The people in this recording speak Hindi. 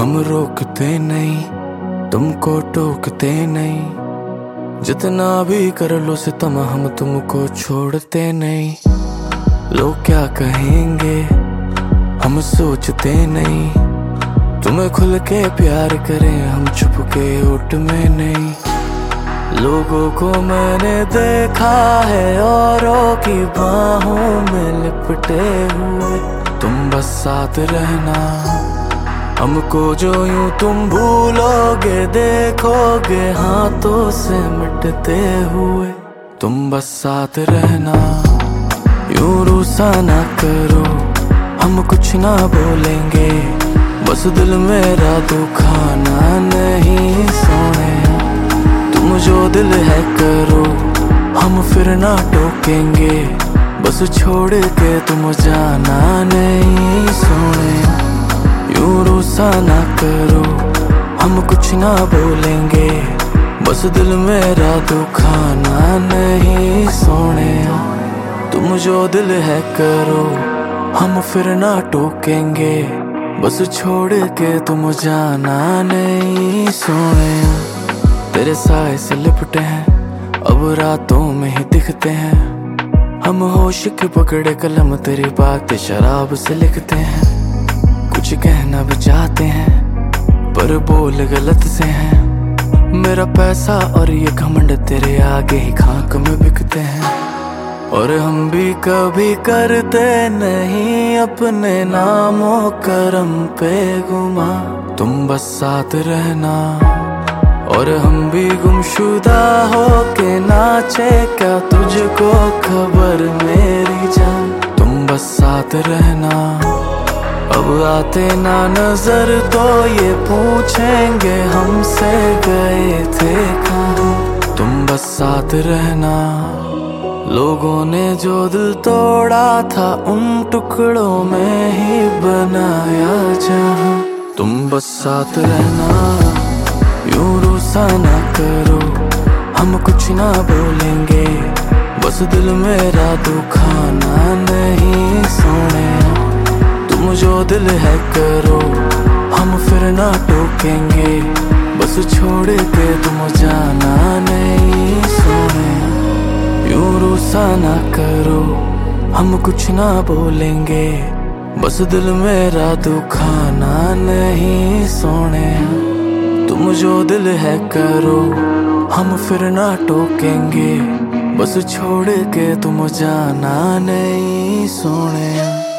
हम रोकते नहीं, तुमको टोकते नहीं। जितना भी कर लो सितम हम तुमको छोड़ते नहीं। लोग क्या कहेंगे हम सोचते नहीं। तुम्हें खुल के प्यार करें हम छुप के ओट में नहीं। लोगों को मैंने देखा है औरों की बाहों में लिपटे हुए। तुम बस साथ रहना, हमको जो यूं तुम भूलोगे देखोगे हाथों से मिटते हुए। तुम बस साथ रहना, यूं रूसा ना करो, हम कुछ ना बोलेंगे। बस दिल मेरा दुखाना नहीं सोने। तुम जो दिल है करो, हम फिर ना टोकेंगे। बस छोड़ के तुम जाना नहीं सोने। यूं रूसा ना करो, हम कुछ ना बोलेंगे। बस दिल मेरा दुखाना नहीं सोने। तुम जो दिल है करो, हम फिर ना टोकेंगे। बस छोड़ के तुम जाना नहीं सोने। तेरे साए से लिपटे हैं, अब रातों में ही दिखते हैं। हम होश के पकड़े कलम तेरी बात शराब से लिखते हैं। कुछ कहना भी चाहते हैं पर बोल गलत से हैं। मेरा पैसा और ये घमंड तेरे आगे ही खाक में बिकते हैं। और हम भी कभी करते नहीं अपने नामों करम पे गुमा। तुम बस साथ रहना, और हम भी गुमशुदा हो के नाचे क्या तुझको खबर मेरी जान। तुम बस साथ रहना, अब आते ना नजर तो ये पूछेंगे हमसे गए थे कहाँ। तुम बस साथ रहना, लोगों ने जो दिल तोड़ा था उन टुकड़ों में ही बनाया जहाँ। तुम बस साथ रहना, यूं रूसा ना करो, हम कुछ ना बोलेंगे। बस दिल मेरा दुखाना नहीं सोने। तुम जो दिल है करो, हम फिर ना टोकेंगे। बस छोड़ के तुम जाना नहीं सोने। यूं रूसा ना करो, हम कुछ ना बोलेंगे। बस दिल मेरा दुखाना नहीं सोने। तुम जो दिल है करो, हम फिर ना टोकेंगे। बस छोड़ के तुम जाना नहीं सोने।